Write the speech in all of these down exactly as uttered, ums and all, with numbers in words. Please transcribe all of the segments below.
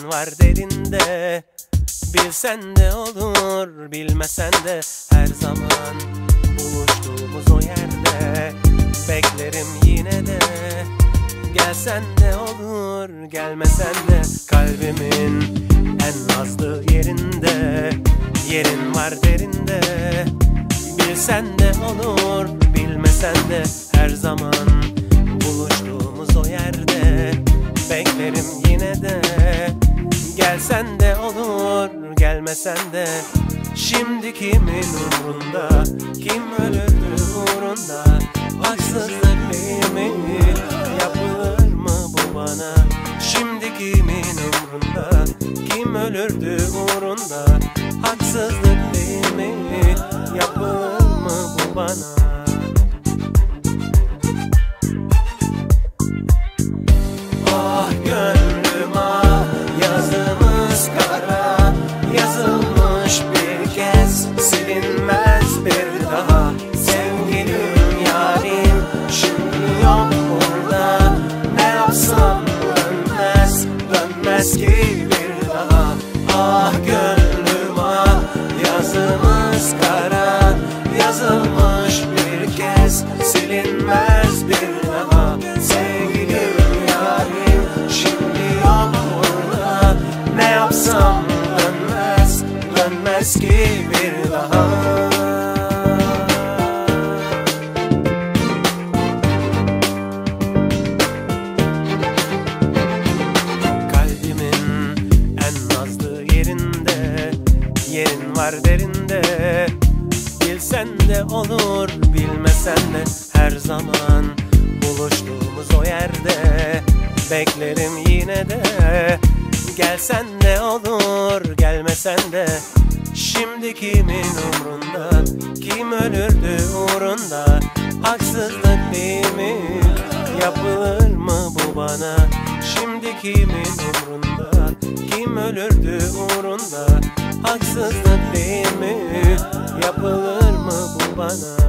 var derinde. Bilsen de olur, bilmesen de her zaman buluştuğumuz o yerde beklerim yine de. Gelsen de olur, gelmesen de kalbimin en nazlı yerinde. Yerin var derinde. Bilsen de olur, bilmesen de her zaman buluştuğumuz o yerde beklerim yine de. Gelsen de olur, gelmesen de şimdi kimin umrunda? Kim ölürdü uğrunda? Haksızlık değil mi? Yapılır mı bu bana? Şimdi kimin umrunda? Kim ölürdü uğrunda? Haksızlık değil mi? Yapılır mı bu bana? Ah gönlüm ah, yazımız kara, yazılmış bir kez, silinmez bir daha. Sevgilim yarim şimdi yok burada, ne yapsam dönmez, dönmez ki bir daha. Ah gönlüm ah, yazımız kara, yazılmış bir kez, silinmez bir daha. Sevgilim yarim şimdi yok burada, ne yapsam dönmez, dönmez ki bir daha. Kalbimin en nazlı yerinde, yerin var derinde. Bilsen de olur, bilmesen de her zaman buluştuğumuz o yerde beklerim yine de. Gelsen de olur, gelmesen de şimdi kimin umrunda? Kim ölürdü uğrunda? Haksızlık değil mi? Yapılır mı bu bana? Şimdi kimin umrunda? Kim ölürdü uğrunda? Haksızlık değil mi? Yapılır mı bu bana?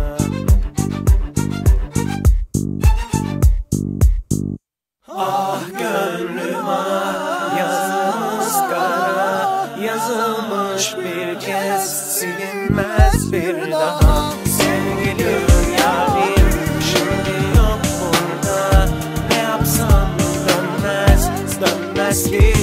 Ah gönlüm ah, yazımız kara, yazılmış bir kez, silinmez bir daha. Sevgilim yarim şimdi yok burada, ne yapsam dönmez, dönmez ki